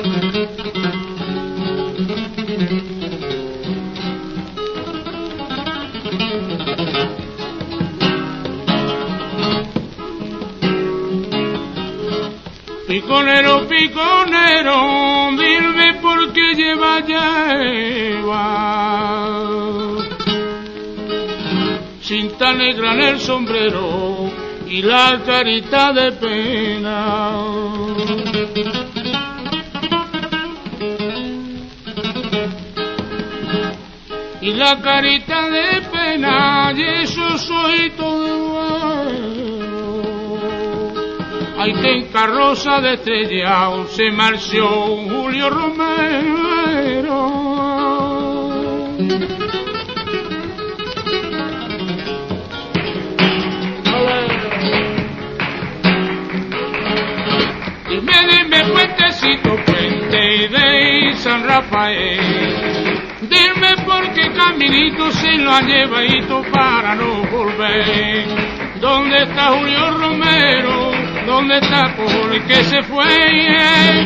Piconero, piconero, dime por qué lleva. Cinta negra en el sombrero y la carita de pena. Y la carita de pena, y eso soy todo. Ay, que en carroza de estrellao se marchó Julio Romero. Dime, puentecito, puente de San Rafael. Dime por qué caminito se lo han llevado para no volver. ¿Dónde está Julio Romero? ¿Dónde está? ¿Por qué se fue?